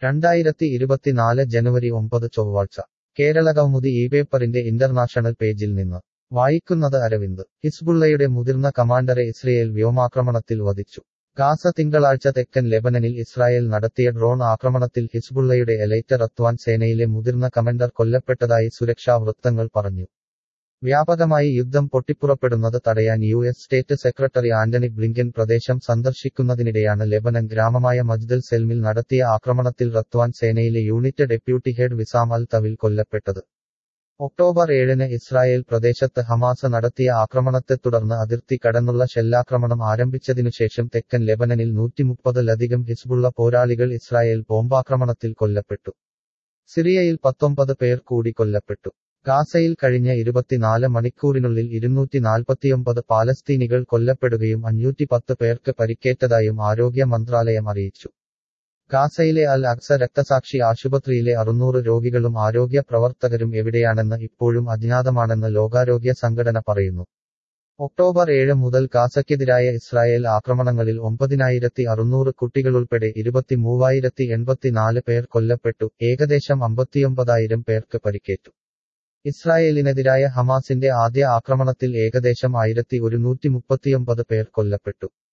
2024 ജനുവരി 9 ചൊവ്വാഴ്ച കേരളകൗമുദി ഈ പേപ്പറിന്റെ ഇന്റർനാഷണൽ പേജിൽ നിന്ന് വായിക്കുന്നത് അരവിന്ദ്. ഹിസ്ബുള്ളയുടെ മുതിർന്ന കമാൻഡറെ ഇസ്രയേൽ വ്യോമാക്രമണത്തിൽ വധിച്ചു. ഗാസ തിങ്കളാഴ്ച തെക്കൻ ലെബനനിൽ ഇസ്രായേൽ നടത്തിയ ഡ്രോൺ ആക്രമണത്തിൽ ഹിസ്ബുള്ളയുടെ എലൈറ്റ് റത്വാൻ സേനയിലെ മുതിർന്ന കമാൻഡർ കൊല്ലപ്പെട്ടതായി സുരക്ഷാ വൃത്തങ്ങൾ പറഞ്ഞു. വ്യാപകമായി യുദ്ധം പൊട്ടിപ്പുറപ്പെടുന്നത് തടയാൻ US. State secretary Antony Blinken പ്രദേശം സന്ദർശിക്കുന്നതിനിടെയാണ് ലെബനൻ ഗ്രാമമായ മജ്ദൽ സെൽമിൽ നടത്തിയ ആക്രമണത്തിൽ റത്വാൻ സേനയിലെ unit deputy head Wissam al Tawil കൊല്ലപ്പെട്ടത്. ഒക്ടോബർ 7-ന് ഇസ്രായേൽ പ്രദേശത്ത് ഹമാസ് നടത്തിയ ആക്രമണത്തെ തുടർന്ന് അതിർത്തി കടന്നുള്ള ഷെല്ലാക്രമണം ആരംഭിച്ചതിനുശേഷം തെക്കൻ ലെബനനിൽ 130-ലധികം ഹിസ്ബുള്ള പോരാളികൾ ഇസ്രായേൽ ബോംബാക്രമണത്തിൽ കൊല്ലപ്പെട്ടു. സിറിയയിൽ 19 പേർ കൂടി കൊല്ലപ്പെട്ടു. ഗാസയിൽ കഴിഞ്ഞ 24 മണിക്കൂറിനുള്ളിൽ 249 പാലസ്തീനികൾ കൊല്ലപ്പെടുകയും 510 പേർക്ക് പരിക്കേറ്റതായും ആരോഗ്യ മന്ത്രാലയം അറിയിച്ചു. ഗാസയിലെ അൽ അക്സ രക്തസാക്ഷി ആശുപത്രിയിലെ 600 രോഗികളും ആരോഗ്യ പ്രവർത്തകരും എവിടെയാണെന്ന് ഇപ്പോഴും അജ്ഞാതമാണെന്ന് ലോകാരോഗ്യ സംഘടന പറയുന്നു. ഒക്ടോബർ 7 മുതൽ ഗാസയ്ക്കെതിരായ ഇസ്രായേൽ ആക്രമണങ്ങളിൽ 9600 കുട്ടികളുൾപ്പെടെ 23084 പേർ കൊല്ലപ്പെട്ടു. ഏകദേശം 59000 പേർക്ക് പരിക്കേറ്റു. ഇസ്രായേലിനെതിരായ ഹമാസിന്റെ ആദ്യ ആക്രമണത്തിൽ ഏകദേശം 1139 പേർ കൊല്ലപ്പെട്ടു.